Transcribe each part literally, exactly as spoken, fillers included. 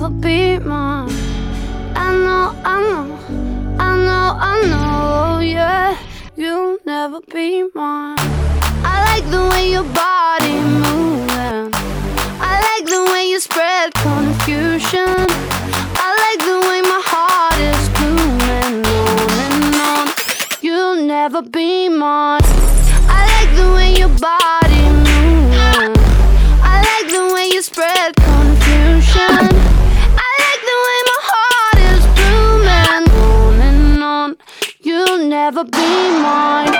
never be mine. I know, I know, I know, I know, yeah, you'll never be mine. I like the way your body moving. I like the way you spread confusion. I like the way my heart is blooming on and on. You'll never be mine. I like the way your body moving. I like the way you spread confusion. I like the way my heart is blooming on and on. You'll never be mine.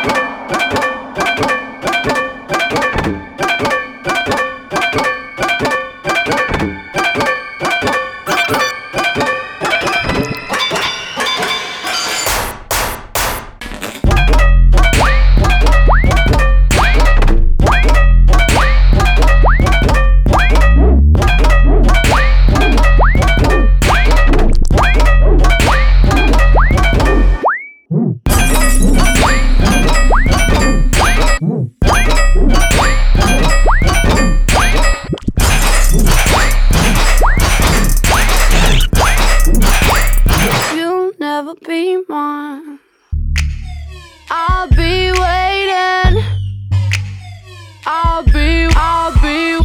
Never be mine. I'll be waiting. I'll be, I'll be,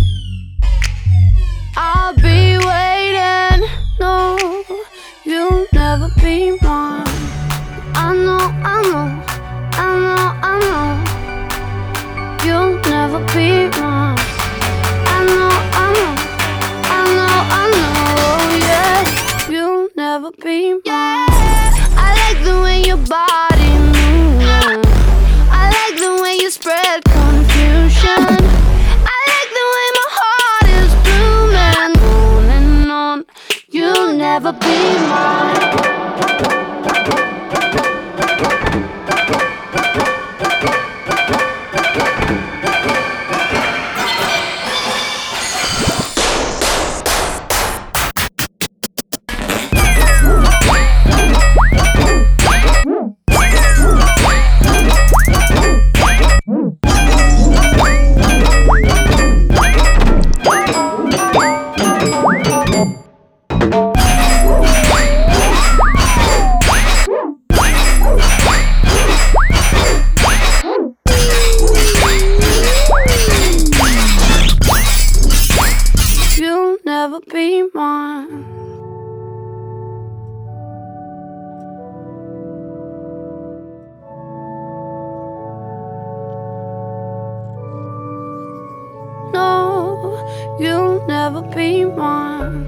I'll be waiting. No, you'll never be mine. I know, I know, I know, I know. You'll never be mine. I know, I know, I know, I know. Yeah, you'll never be mine. The way your body moving. I like the way you spread confusion. I like the way my heart is blooming on and on. You'll never be mine. Never be mine. No, you'll never be mine.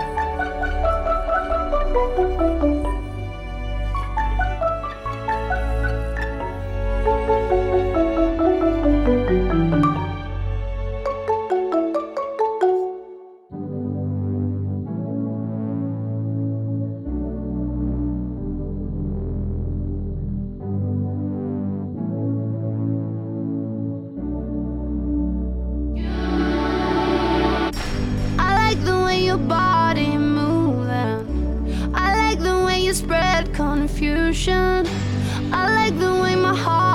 Body moving. I like the way you spread confusion. I like the way my heart